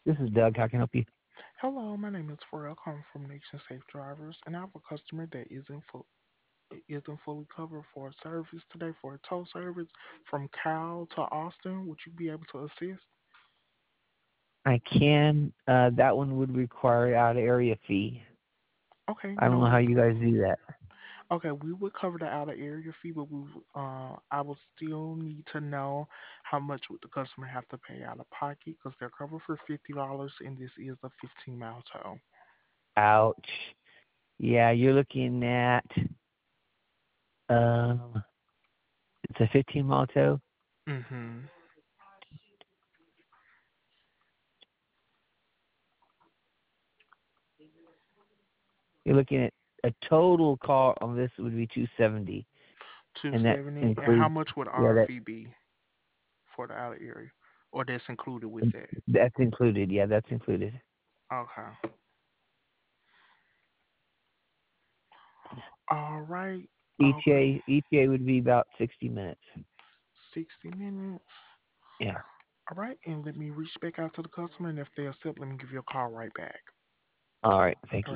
This is Doug. How can I help you? Hello, my name is Farrell, calling from Nation Safe Drivers, and I have a customer that isn't fully covered for a service today for a tow service from Cal to Austin. Would you be able to assist? I can. That one would require out of area fee. Okay, I don't know how you guys do that. okay, we would cover the outer area fee, but I would still need to know how much would the customer have to pay out of pocket because they're covered for $50, and this is a 15-mile tow. Ouch. Yeah, you're looking at um, it's a 15-mile tow. Mm-hmm. You're looking at a total call on this would be 270, and that 270, and how includes much would yeah our fee be for the outer area, or that's included with that? that's included. Yeah, that's included. Okay. All right. Okay. ETA would be about 60 minutes. 60 minutes. Yeah. All right. And let me reach back out to the customer, and if they accept, let me give you a call right back. All right. Thank All you. right.